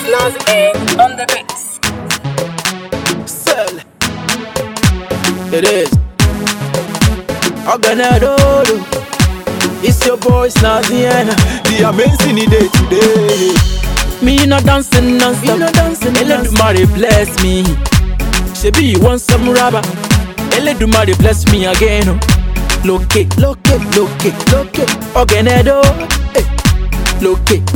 Snazzy on the mix. Sell. It is. Organado. It's your boy Snazzy and the amazing day today. Me not dancing non-stop. Eledumare bless me. Shebi you want some rubber. Eledumare bless me again. Look it. Organado. Look it.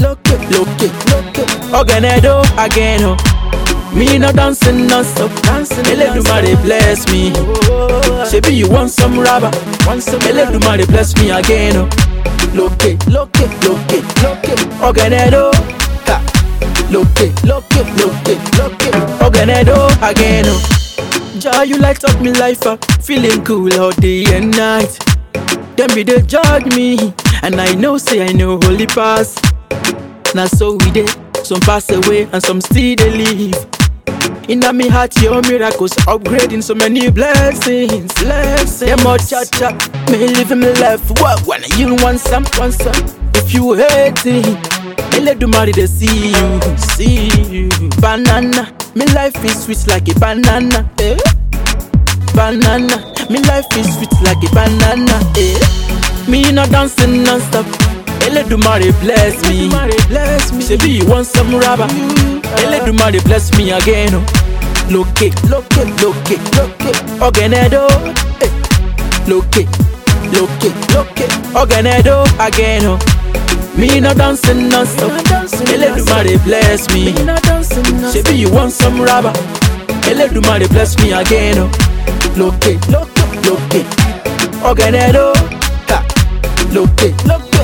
Organado again. Me not dancing non-stop. Eledumare bless me. Shebi you want some rubber. Eledumare bless me again. Look it. Organado. Look it. Organado again. Jah, you light up me life up. Feeling cool all day and night. Them be they judge me, and I know holy pass. Now so we did. Some pass away and some still they live. Inna me heart your miracles upgrading so many blessings. Them all cha-cha, me living my life. What when you want some? If you hate it, Eledumare they see you. Banana, me life is sweet like a banana. Banana, me life is sweet like a banana. Me not dancing non-stop. Eledumare bless me. Shebi you want some rubber. Eledumare bless me again. Look it. Organado. Look it. Organado again. Me not dancing non-stop. Eledumare bless me. Shebi you want some rubber. Eledumare bless me again. Look it. Organado. Look it.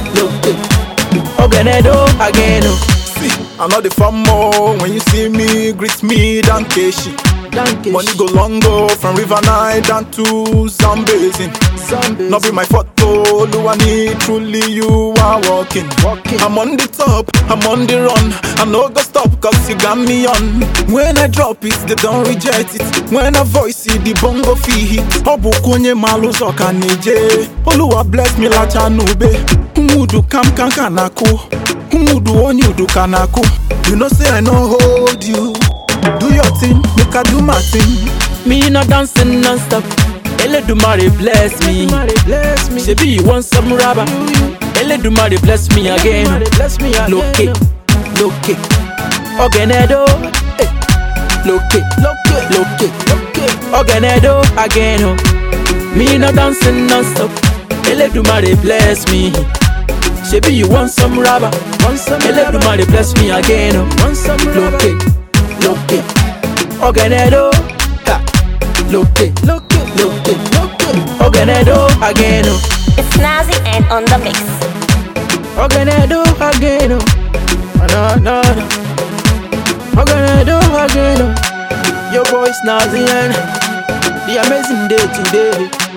Organado again. See, I know the fun more when you see me, greet me, Dankeshi. Money go long go from River Nile down to Zambezi. Not be my photo, Luani, truly you are walking. I'm on the top, I'm on the run. I no go stop cause you got me on. When I drop it, they don't reject it. When I voice it, the bongo fee hit. Obu kwenye malu soka nije. Oluwa bless me la chanube. Umudu kam kanako. Umudu onyudu kanako. You know say I know hold you. Do your thing, make I do my thing. Me not dancing non-stop. Eledumare bless me. Shebi you want some rubber. Eledumare bless me again. Look it. Organado. Look it. Organado again. Me not dancing non-stop. Eledumare bless me. Shebi you want some rubber. Eledumare bless me again. Look it. Organado. Look it. Organado again. It's Snazzy and on the mix. Organado again. No. Organado again. Your boy Snazzy and the amazing day today.